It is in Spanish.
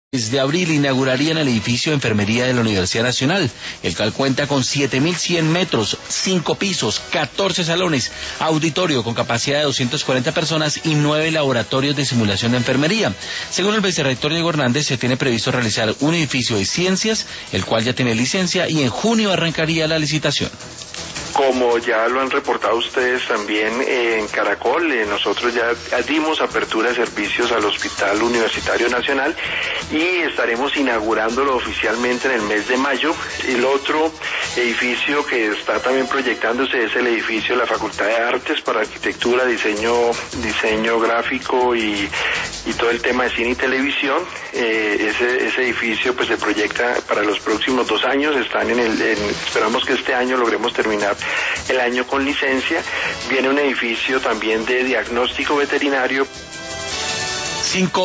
Desde abril inaugurarían el edificio de enfermería de la Universidad Nacional, el cual cuenta con 7.100 metros, 5 pisos, 14 salones, auditorio con capacidad de 240 personas y 9 laboratorios de simulación de enfermería. Según el vicerrector Diego Hernández, se tiene previsto realizar un edificio de ciencias, el cual ya tiene licencia y en junio arrancaría la licitación. Como ya lo han reportado ustedes también en Caracol, nosotros ya dimos apertura de servicios al Hospital Universitario Nacional y estaremos inaugurándolo oficialmente en el mes de mayo. El otro edificio que está también proyectándose es el edificio de la Facultad de Artes para Arquitectura, diseño gráfico y todo el tema de cine y televisión. Ese edificio pues se proyecta para los próximos 2 años. Esperamos que este año logremos terminar el año con licencia. Viene un edificio también de diagnóstico veterinario.